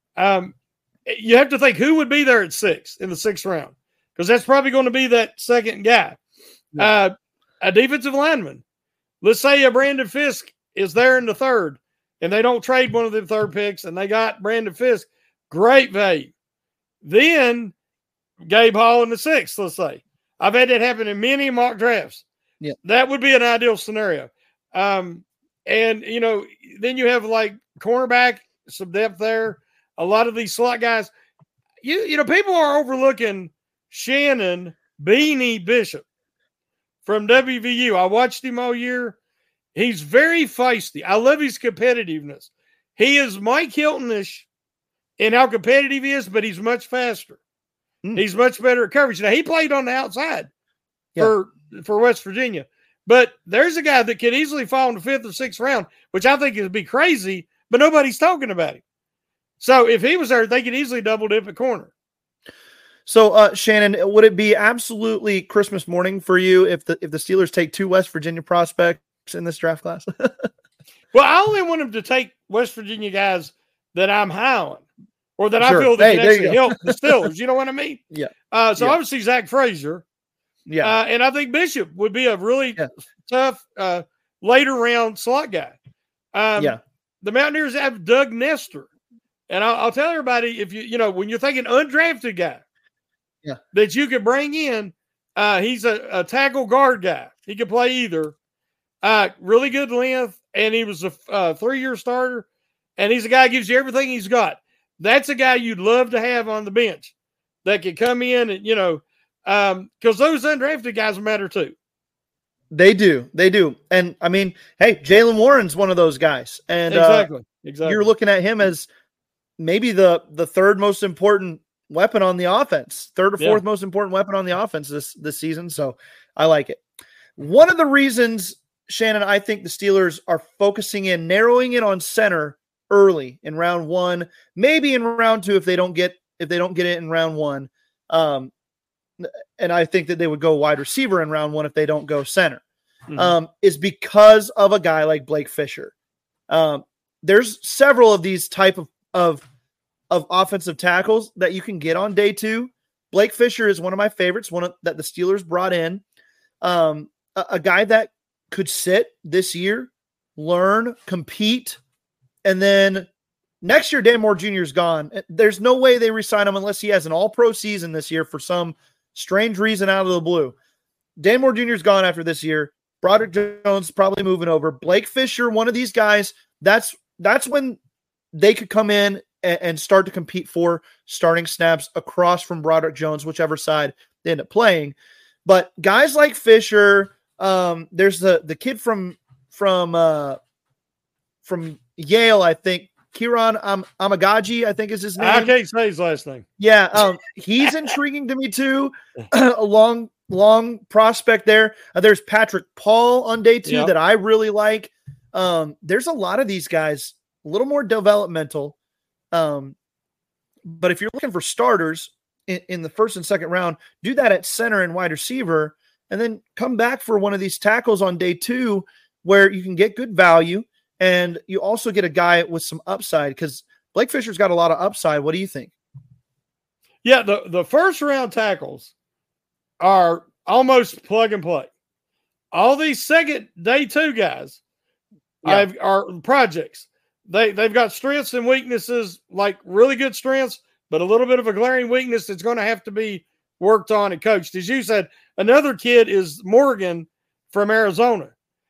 You have to think who would be there at 6 in the 6th round, because that's probably going to be that second guy. Yeah. A defensive lineman. Let's say a Brandon Fisk is there in the 3rd, and they don't trade one of the 3rd picks, and they got Brandon Fisk. Great value. Then Gabe Hall in the 6th, let's say. I've had that happen in many mock drafts. Yeah. That would be an ideal scenario. And, then you have like cornerback, some depth there. A lot of these slot guys. People are overlooking Shannon Beanie Bishop from WVU. I watched him all year. He's very feisty. I love his competitiveness. He is Mike Hilton-ish in how competitive he is, but he's much faster. He's much better at coverage. Now, he played on the outside for West Virginia. But there's a guy that could easily fall in the 5th or 6th round, which I think would be crazy, but nobody's talking about him. So if he was there, they could easily double dip at corner. So, Shannon, would it be absolutely Christmas morning for you if the Steelers take 2 West Virginia prospects in this draft class? Well, I only want them to take West Virginia guys that I'm high on, or that I feel that can actually help the Steelers. You know what I mean? Yeah. Obviously Zach Frazier. Yeah. And I think Bishop would be a really tough later round slot guy. The Mountaineers have Doug Nestor. And I'll tell everybody, if when you're thinking undrafted guy that you could bring in, he's a tackle guard guy. He could play either. Really good length, and he was a 3-year starter, and he's a guy who gives you everything he's got. That's a guy you'd love to have on the bench that could come in and, because those undrafted guys matter too. They do. And I mean, hey, Jaylen Warren's one of those guys. And exactly. Exactly. You're looking at him as maybe the third most important weapon on the offense, third or fourth most important weapon on the offense this season. So I like it. One of the reasons, Shannon, I think the Steelers are focusing in, narrowing in on center early in round 1, maybe in round 2 if they don't get it in round 1. And I think that they would go wide receiver in round 1 if they don't go center. Is because of a guy like Blake Fisher. There's several of these type of offensive tackles that you can get on day 2. Blake Fisher is one of my favorites, that the Steelers brought in. A guy that could sit this year, learn, compete, and then next year Dan Moore Jr. is gone. There's no way they re-sign him unless he has an all-pro season this year for some strange reason out of the blue. Dan Moore Jr. is gone after this year. Broderick Jones probably moving over. Blake Fisher, one of these guys, that's when they could come in and start to compete for starting snaps across from Broderick Jones, whichever side they end up playing. But guys like Fisher, there's the kid from Yale, I think, Kieran Amagaji, I think is his name. I can't say his last name. Yeah, he's intriguing to me too. A long prospect there. There's Patrick Paul on day 2 that I really like. There's a lot of these guys, a little more developmental. But if you're looking for starters in the first and second round, do that at center and wide receiver, and then come back for one of these tackles on day 2 where you can get good value and you also get a guy with some upside, because Blake Fisher's got a lot of upside. What do you think? Yeah, the first round tackles are almost plug and play. All these second day 2 guys are projects. They've got strengths and weaknesses, like really good strengths, but a little bit of a glaring weakness that's going to have to be worked on and coached. As you said, another kid is Morgan from Arizona.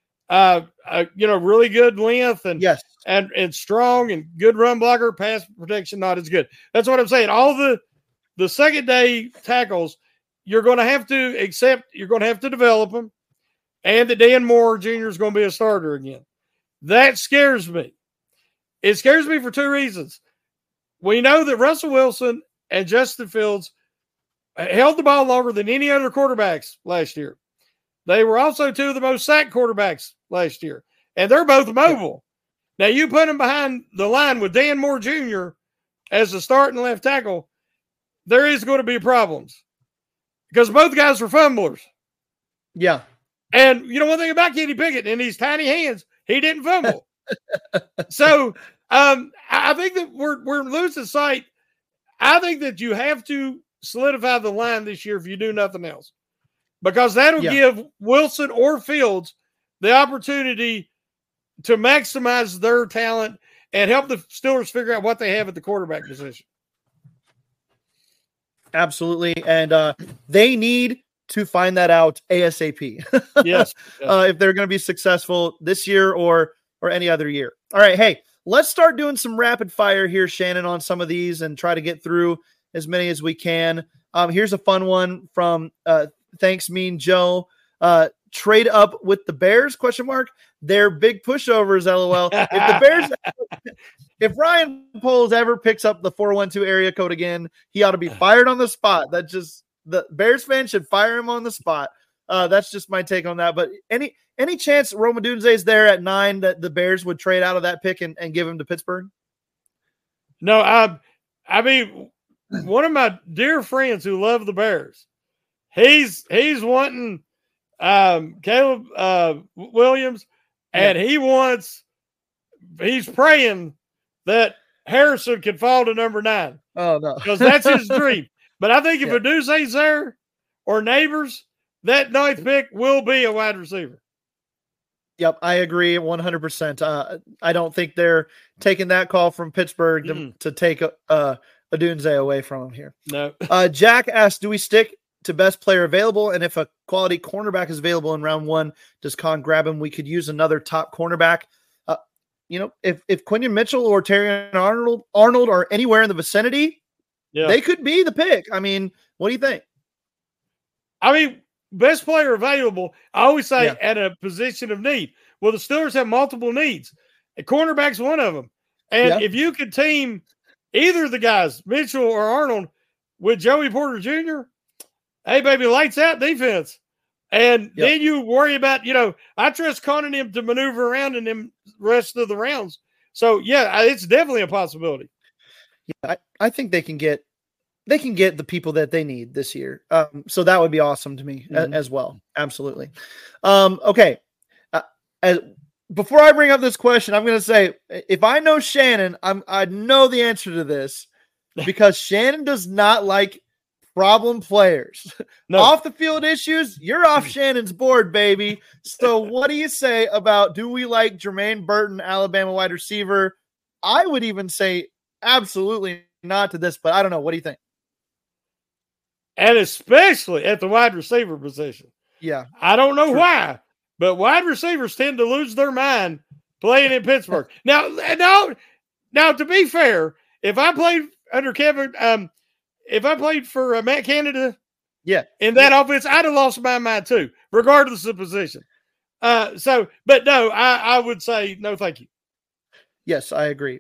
Really good length and strong and good run blocker, pass protection, not as good. That's what I'm saying. All the second day tackles, you're going to have to accept, you're going to have to develop them, and that Dan Moore Jr. is going to be a starter again. That scares me. It scares me for 2 reasons. We know that Russell Wilson and Justin Fields held the ball longer than any other quarterbacks last year. They were also 2 of the most sacked quarterbacks last year, and they're both mobile. Now, you put them behind the line with Dan Moore Jr. as the starting left tackle, there is going to be problems because both guys were fumblers. Yeah. And one thing about Kenny Pickett, in these tiny hands, he didn't fumble. So I think that we're losing sight. I think that you have to solidify the line this year if you do nothing else, because that'll give Wilson or Fields the opportunity to maximize their talent and help the Steelers figure out what they have at the quarterback position. Absolutely. And they need to find that out ASAP. Yes. If they're going to be successful this year or any other year. All right. Hey, let's start doing some rapid fire here, Shannon, on some of these and try to get through as many as we can. Here's a fun one from Thanks Mean Joe. Trade up with the Bears? ? They're big pushovers, LOL. If Ryan Poles ever picks up the 412 area code again, he ought to be fired on the spot. The Bears fans should fire him on the spot. That's just my take on that. But any chance Rome Odunze is there at 9 that the Bears would trade out of that pick and give him to Pittsburgh? No, I mean, one of my dear friends who love the Bears, he's wanting Caleb Williams, and he's praying that Harrison can fall to number 9. Oh, no. Because that's his dream. But I think if Odunze's there or Neighbors, that 9th pick will be a wide receiver. Yep, I agree 100%. I don't think they're taking that call from Pittsburgh to take Odunze away from him here. No. Jack asked, do we stick to best player available? And if a quality cornerback is available in round 1, does Con grab him? We could use another top cornerback. If Quinton Mitchell or Terrion Arnold are anywhere in the vicinity, they could be the pick. I mean, what do you think? I mean, best player available, I always say at a position of need. Well, the Steelers have multiple needs. A cornerback's one of them. And if you could team either of the guys, Mitchell or Arnold, with Joey Porter Jr., hey, baby, lights out defense. And then you worry about, I trust Con and him to maneuver around in them rest of the rounds. So, it's definitely a possibility. Yeah, I think they can get the people that they need this year. So that would be awesome to me as well. Absolutely. Okay. Before I bring up this question, I'm going to say, if I know Shannon, I know the answer to this, because Shannon does not like problem players. No. Off the field issues, you're off Shannon's board, baby. So what do you say about, do we like Jermaine Burton, Alabama wide receiver? I would even say absolutely not to this, but I don't know. What do you think? And especially at the wide receiver position. Yeah. I don't know why, but wide receivers tend to lose their mind playing in Pittsburgh. Now, to be fair, if I played under Kevin, if I played for Matt Canada, in that offense, I'd have lost my mind too, regardless of position. But no, I would say no, thank you. Yes, I agree.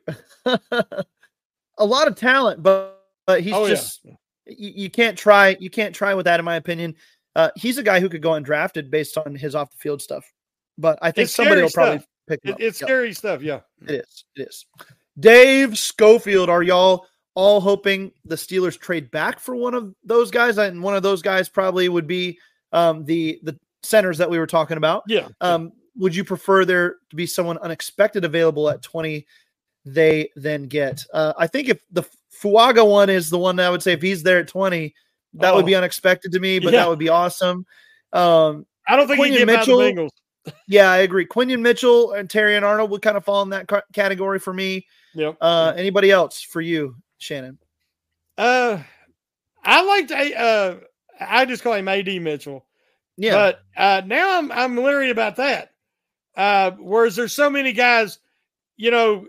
A lot of talent, but he's you can't try with that, in my opinion. He's a guy who could go undrafted based on his off the field stuff, but I think somebody will probably pick him up. It's scary stuff. Yeah, it is. Dave Schofield, are y'all all hoping the Steelers trade back for one of those guys? And one of those guys probably would be the centers that we were talking about. Yeah. Would you prefer there to be someone unexpected available at 20 they then get? I think if the Fuaga one is the one that I would say, if he's there at 20, that would be unexpected to me, but that would be awesome. I don't think he'd get by the Bengals. Yeah, I agree. Quinion Mitchell and Terrion Arnold would kind of fall in that category for me. Yep. Anybody else for you, Shannon? I liked I just call him AD Mitchell. Yeah. But now I'm leery about that. Whereas there's so many guys, like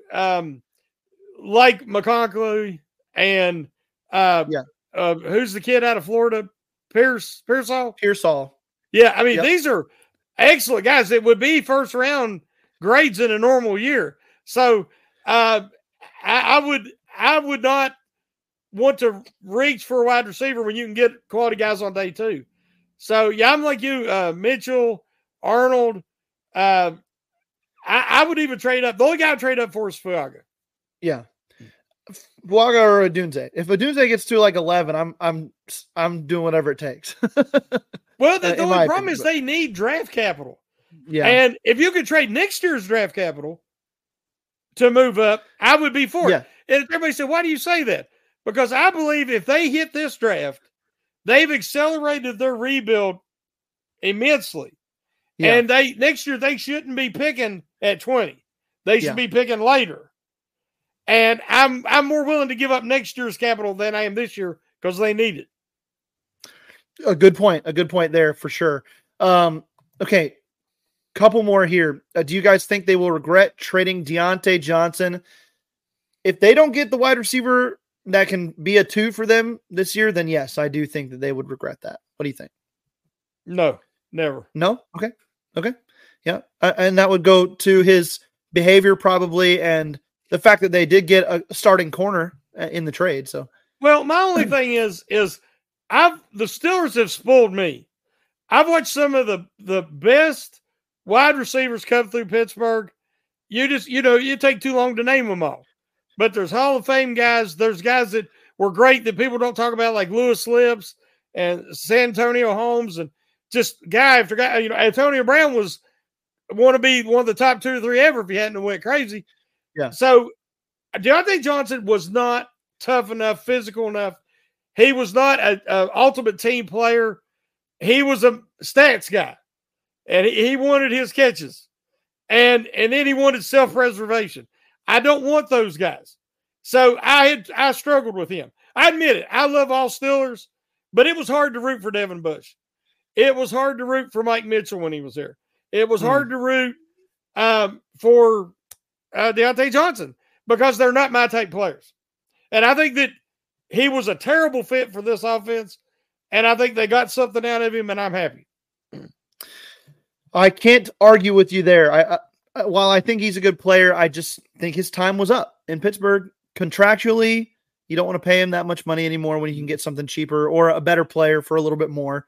McConkley and who's the kid out of Florida? Pearsall? Pearsall. Yeah, I mean, these are excellent guys. It would be first round grades in a normal year. So I would not want to reach for a wide receiver when you can get quality guys on day two. So I'm like you, Mitchell, Arnold. I would even trade up. The only guy I'd trade up for is Fuaga. Yeah. Fuaga or Odunze. If Odunze gets to like 11, I'm doing whatever it takes. Well, the only problem is they need draft capital. Yeah. And if you could trade next year's draft capital to move up, I would be for it. And everybody said, why do you say that? Because I believe if they hit this draft, they've accelerated their rebuild immensely. Yeah. And next year they shouldn't be picking at 20. They should be picking later. And I'm more willing to give up next year's capital than I am this year because they need it. A good point there for sure. Okay, couple more here. Do you guys think they will regret trading Deontay Johnson? If they don't get the wide receiver that can be a 2 for them this year, then yes, I do think that they would regret that. What do you think? No, never. No? Okay. Yeah. And that would go to his behavior probably, and the fact that they did get a starting corner in the trade. So, well, my only thing is the Steelers have spoiled me. I've watched some of the best wide receivers come through Pittsburgh. You just, you take too long to name them all. But there's Hall of Fame guys. There's guys that were great that people don't talk about, like Lewis Lips and Santonio Holmes, and just guy after guy. Antonio Brown want to be one of the top 2 or 3 ever if he hadn't went crazy. Yeah. So Deontay Johnson was not tough enough, physical enough. He was not an ultimate team player. He was a stats guy, and he wanted his catches, and then he wanted self-preservation. I don't want those guys. So I struggled with him. I admit it. I love all Steelers, but it was hard to root for Devin Bush. It was hard to root for Mike Mitchell when he was there. It was hard to root for Deontay Johnson because they're not my type players. And I think that he was a terrible fit for this offense, and I think they got something out of him, and I'm happy. I can't argue with you there. while I think he's a good player, I just think his time was up in Pittsburgh. Contractually, you don't want to pay him that much money anymore when you can get something cheaper or a better player for a little bit more.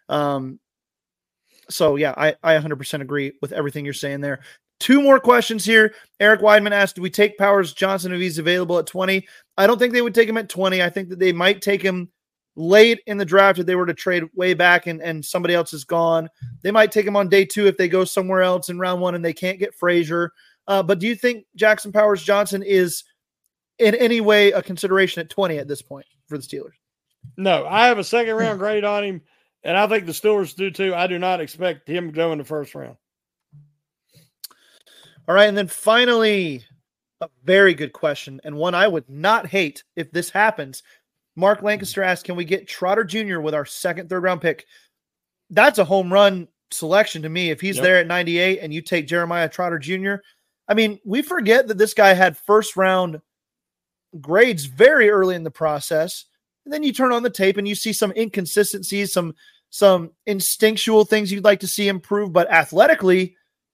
So yeah, I 100% agree with everything you're saying there. 2 more questions here. Eric Weidman asked, do we take Powers Johnson if he's available at 20? I don't think they would take him at 20. I think that they might take him late in the draft if they were to trade way back and somebody else is gone. They might take him on day 2 if they go somewhere else in round 1 and they can't get Frazier. But do you think Jackson Powers Johnson is in any way a consideration at 20 at this point for the Steelers? No, I have a second round grade on him, and I think the Steelers do too. I do not expect him to go in the first round. All right, and then finally, a very good question, and one I would not hate if this happens. Mark Lancaster asked, can we get Trotter Jr. with our second, third-round pick? That's a home run selection to me. If he's there at 98 and you take Jeremiah Trotter Jr., I mean, we forget that this guy had first-round grades very early in the process, and then you turn on the tape and you see some inconsistencies, some instinctual things you'd like to see improve, but athletically,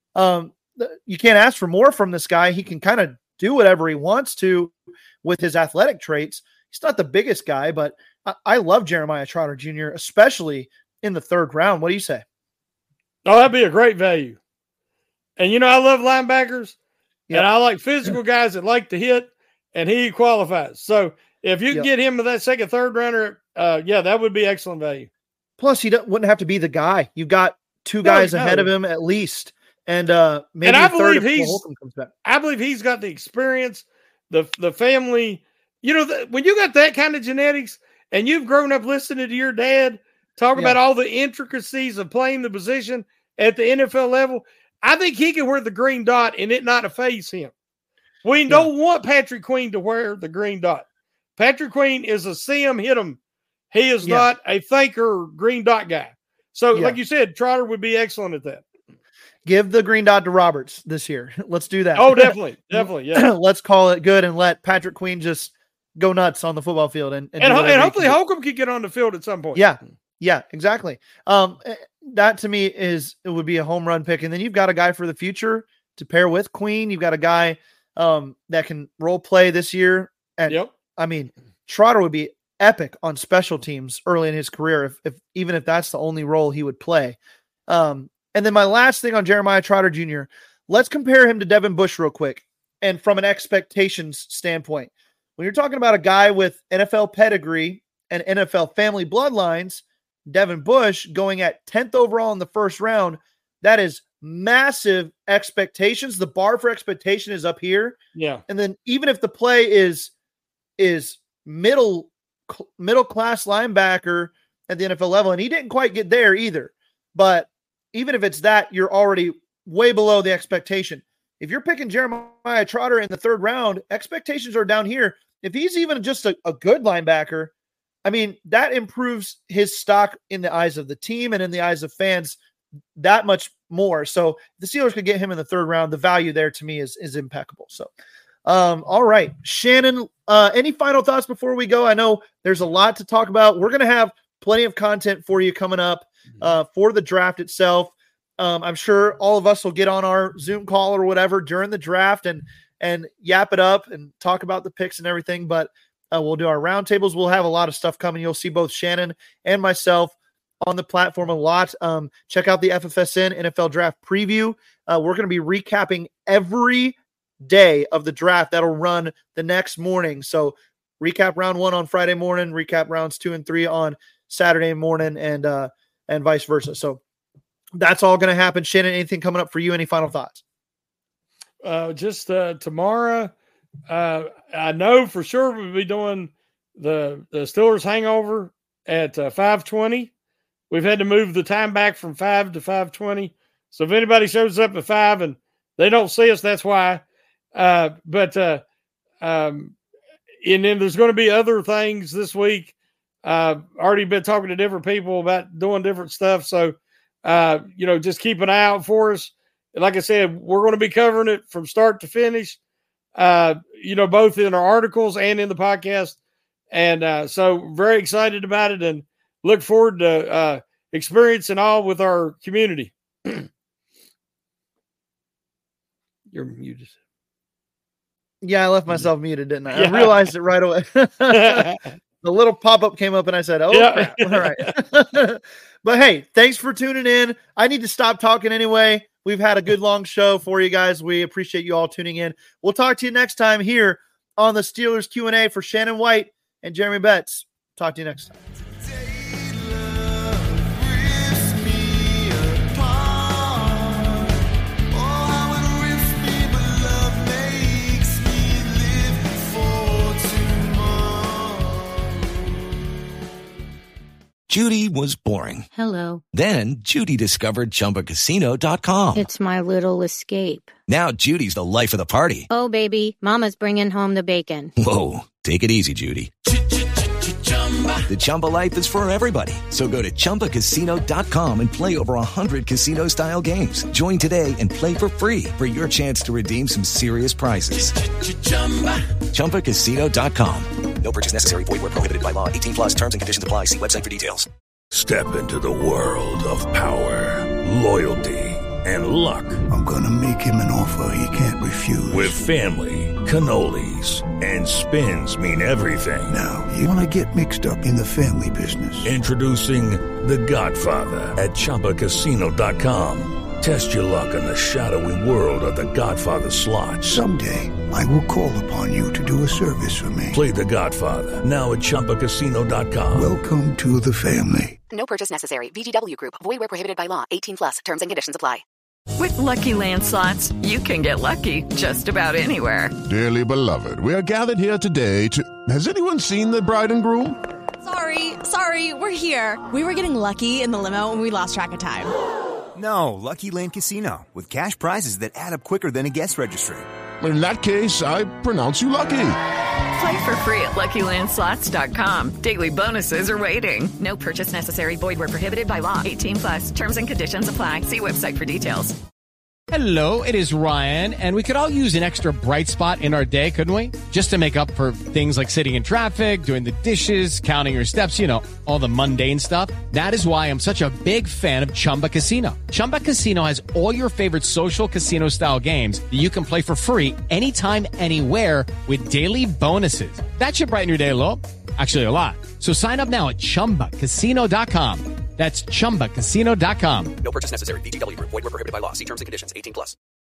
you can't ask for more from this guy. He can kind of do whatever he wants to with his athletic traits. He's not the biggest guy, but I love Jeremiah Trotter Jr., especially in the third round. What do you say? Oh, that'd be a great value. And, I love linebackers, and I like physical guys that like to hit, and he qualifies. So if you can get him with that second, third rounder, that would be excellent value. Plus, he wouldn't have to be the guy. You've got 2 guys ahead of him at least. And maybe and I third believe if Holcomb comes back. I believe he's got the experience, the family. When you got that kind of genetics and you've grown up listening to your dad talk about all the intricacies of playing the position at the NFL level, I think he can wear the green dot and it not efface him. We don't want Patrick Queen to wear the green dot. Patrick Queen is a see him, hit him. He is not a thinker green dot guy. So, like you said, Trotter would be excellent at that. Give the green dot to Roberts this year. Let's do that. Oh, definitely. Yeah. Let's call it good and let Patrick Queen just go nuts on the football field. And hopefully Holcomb can get on the field at some point. Yeah, exactly. That to me it would be a home run pick. And then you've got a guy for the future to pair with Queen. You've got a guy that can role play this year. And I mean, Trotter would be epic on special teams early in his career, even if that's the only role he would play. And then my last thing on Jeremiah Trotter Jr., let's compare him to Devin Bush real quick. And from an expectations standpoint, when you're talking about a guy with NFL pedigree and NFL family bloodlines, Devin Bush going at 10th overall in the first round, that is massive expectations. The bar for expectation is up here. Yeah. And then even if the play is middle class linebacker at the NFL level, and he didn't quite get there either, but even if it's that, you're already way below the expectation. If you're picking Jeremiah Trotter in the third round, expectations are down here. If he's even just a good linebacker, I mean, that improves his stock in the eyes of the team and in the eyes of fans that much more. So if the Steelers could get him in the third round, the value there to me is impeccable. So, all right, Shannon, any final thoughts before we go? I know there's a lot to talk about. We're going to have plenty of content for you coming up for the draft itself. I'm sure all of us will get on our Zoom call or whatever during the draft and yap it up and talk about the picks and everything. But we'll do our roundtables. We'll have a lot of stuff coming. You'll see both Shannon and myself on the platform a lot. Check out the FFSN NFL Draft Preview. We're going to be recapping every day of the draft. That'll run the next morning. So recap round 1 on Friday morning, recap rounds 2 and 3 on Saturday morning, and vice versa. So that's all going to happen. Shannon, anything coming up for you? Any final thoughts? Just tomorrow, I know for sure we'll be doing the Steelers hangover at 5:20. We've had to move the time back from 5 to 5:20. So if anybody shows up at 5 and they don't see us, that's why. And then there's going to be other things this week. Already been talking to different people about doing different stuff. So, just keep an eye out for us. And like I said, we're going to be covering it from start to finish, both in our articles and in the podcast. And so very excited about it and look forward to experiencing all with our community. You're muted. Yeah, I left myself muted, didn't I? Yeah. I realized it right away. The little pop-up came up and I said, oh, Yeah. crap. All right. But hey, thanks for tuning in. I need to stop talking anyway. We've had a good long show for you guys. We appreciate you all tuning in. We'll talk to you next time here on the Steelers Q&A for Shannon White and Jeremy Betts. Talk to you next time. Judy was boring. Hello. Then Judy discovered ChumbaCasino.com. It's my little escape. Now Judy's the life of the party. Oh, baby, mama's bringing home the bacon. Whoa, take it easy, Judy. The Chumba life is for everybody. So go to ChumbaCasino.com and play over 100 casino-style games. Join today and play for free for your chance to redeem some serious prizes. ChumbaCasino.com. No purchase necessary. Void where prohibited by law. 18 plus terms and conditions apply. See website for details. Step into the world of power, loyalty, and luck. I'm going to make him an offer he can't refuse. With family, cannolis, and spins mean everything. Now, you want to get mixed up in the family business. Introducing The Godfather at ChumbaCasino.com. Test your luck in the shadowy world of The Godfather slot. Someday, I will call upon you to do a service for me. Play The Godfather now at ChumbaCasino.com. Welcome to the family. No purchase necessary. VGW Group. Void where prohibited by law. 18 plus. Terms and conditions apply. With Lucky Land Slots, you can get lucky just about anywhere. Dearly beloved, we are gathered here today to... Has anyone seen the bride and groom? Sorry, we're here. We were getting lucky in the limo and we lost track of time. No, Lucky Land Casino, with cash prizes that add up quicker than a guest registry. In that case, I pronounce you lucky. Play for free at LuckyLandSlots.com. Daily bonuses are waiting. No purchase necessary. Void where prohibited by law. 18 plus. Terms and conditions apply. See website for details. Hello, it is Ryan, and we could all use an extra bright spot in our day, couldn't we? Just to make up for things like sitting in traffic, doing the dishes, counting your steps, you know, all the mundane stuff. That is why I'm such a big fan of Chumba Casino. Chumba Casino has all your favorite social casino-style games that you can play for free anytime, anywhere with daily bonuses. That should brighten your day a little. Actually, a lot. So sign up now at ChumbaCasino.com. That's ChumbaCasino.com. No purchase necessary. VGW Group. Void where prohibited by law. See terms and conditions. 18 plus.